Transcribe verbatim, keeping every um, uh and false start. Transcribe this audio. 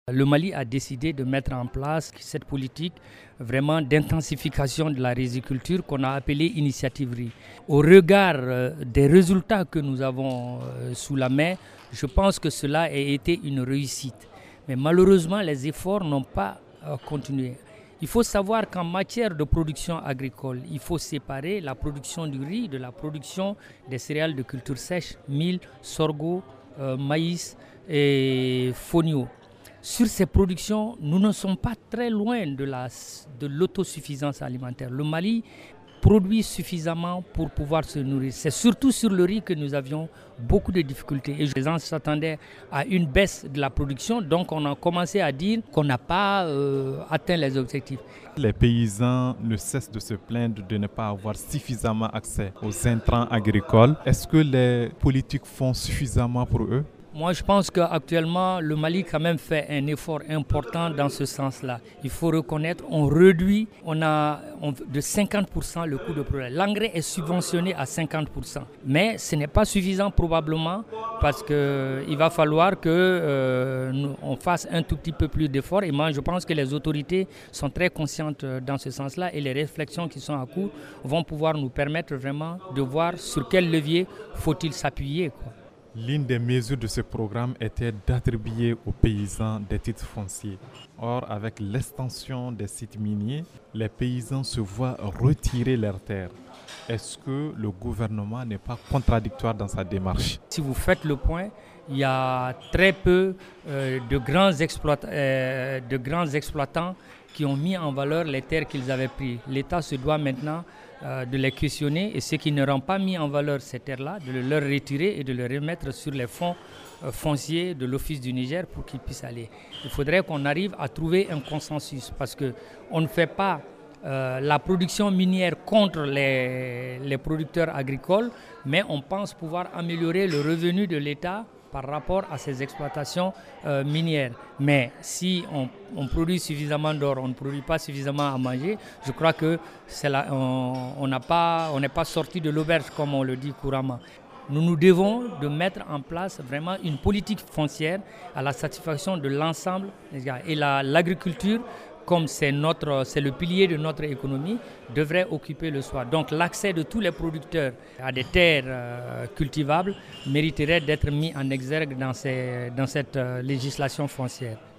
Le Mali a décidé de mettre en place cette politique vraiment d'intensification de la riziculture qu'on a appelée Initiative Riz. Au regard des résultats que nous avons sous la main, je pense que cela a été une réussite. Mais malheureusement, les efforts n'ont pas continué. Il faut savoir qu'en matière de production agricole, il faut séparer la production du riz de la production des céréales de culture sèche, mil, sorgho, euh, maïs et fonio. Sur ces productions, nous ne sommes pas très loin de, la, de l'autosuffisance alimentaire. Le Mali produit suffisamment pour pouvoir se nourrir. C'est surtout sur le riz que nous avions beaucoup de difficultés. Et les gens s'attendaient à une baisse de la production, donc on a commencé à dire qu'on n'a pas euh, atteint les objectifs. Les paysans ne cessent de se plaindre de ne pas avoir suffisamment accès aux intrants agricoles. Est-ce que les politiques font suffisamment pour eux ? Moi, je pense qu'actuellement, le Mali quand même fait un effort important dans ce sens-là. Il faut reconnaître, on réduit, on a on, de cinquante pour cent le coût de production. L'engrais est subventionné à cinquante pour cent. Mais ce n'est pas suffisant probablement parce qu'il va falloir qu'on euh, fasse un tout petit peu plus d'efforts. Et moi, je pense que les autorités sont très conscientes dans ce sens-là et les réflexions qui sont à cours vont pouvoir nous permettre vraiment de voir sur quel levier faut-il s'appuyer, quoi. L'une des mesures de ce programme était d'attribuer aux paysans des titres fonciers. Or, avec l'extension des sites miniers, les paysans se voient retirer leurs terres. Est-ce que le gouvernement n'est pas contradictoire dans sa démarche ? Si vous faites le point, il y a très peu euh, de, grands exploit- euh, de grands exploitants qui ont mis en valeur les terres qu'ils avaient prises. L'État se doit maintenant euh, de les questionner et ceux qui n'auront pas mis en valeur ces terres-là, de les leur retirer et de les remettre sur les fonds euh, fonciers de l'Office du Niger pour qu'ils puissent aller. Il faudrait qu'on arrive à trouver un consensus parce qu'on ne fait pas Euh, la production minière contre les, les producteurs agricoles, mais on pense pouvoir améliorer le revenu de l'État par rapport à ces exploitations euh, minières. Mais si on, on produit suffisamment d'or, on ne produit pas suffisamment à manger, je crois que c'est là, on, on n'a pas, on n'est pas sorti de l'auberge comme on le dit couramment. Nous nous devons de mettre en place vraiment une politique foncière à la satisfaction de l'ensemble des gars. Et la, l'agriculture, comme c'est, notre, c'est le pilier de notre économie, devrait occuper le soir. Donc l'accès de tous les producteurs à des terres euh, cultivables mériterait d'être mis en exergue dans, ces, dans cette euh, législation foncière.